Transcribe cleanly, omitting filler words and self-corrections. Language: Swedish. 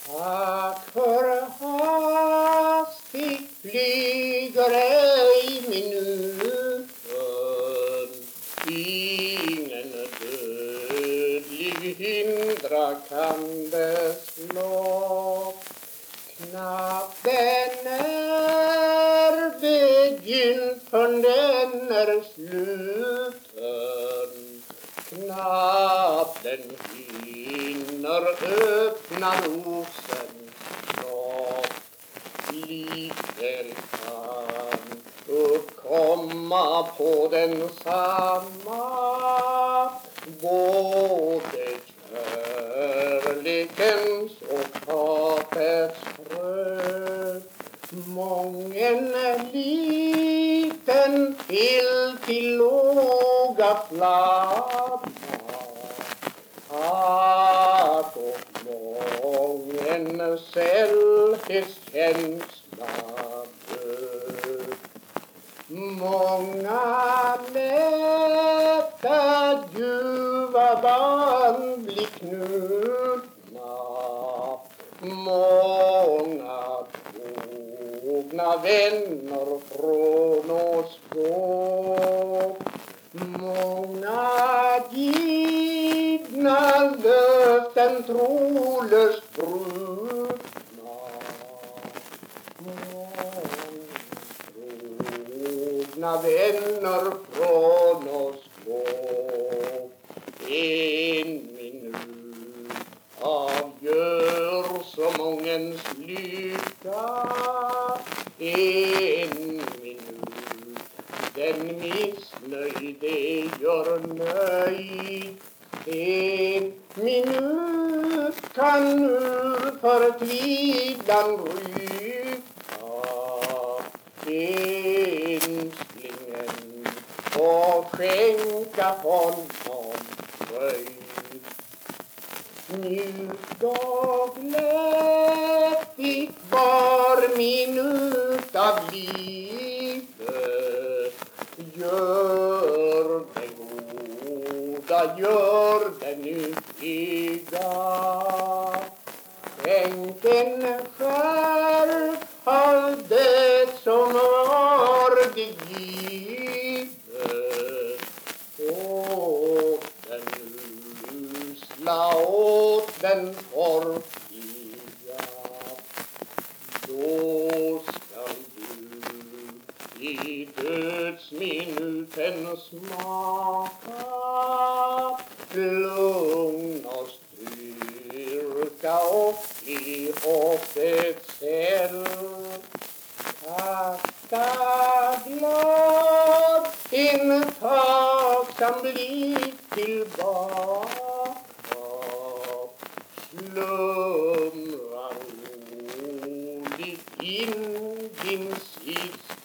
Tack för hastigt flyger ej minuten, ingen dödlig hindra kan dess lopp. Knappt den är begynt förrän den är sluten, knappt den hinner öppna rosens knopp. Likväl kan uppkomma på densamma både kärlekens och hatets frö. Mången liten till låga flamma, att och mången sällhetskänsla död. Många lätta ljuva band blir knutna, många trogna vänner från oss gå, många givna löften trolöst brutna, trogna vänner från oss gå. En minut avgör så mångens lycka, en minut den missnöjde gör nöjd, en minut kan ur förtvivlan rycka enslingen och skänka honom fröjd. Njut och glädjigt var minut av livet, gör det goda, gör det nyttiga. Skänk en skärv av det som var dig givet, åt den usla, åt den torftiga. Då skall du i dödsminuten smaka lugn och styrka och i hoppets eld. Kasta glad en tacksam blick tillbaka, slumrar roligt in din sista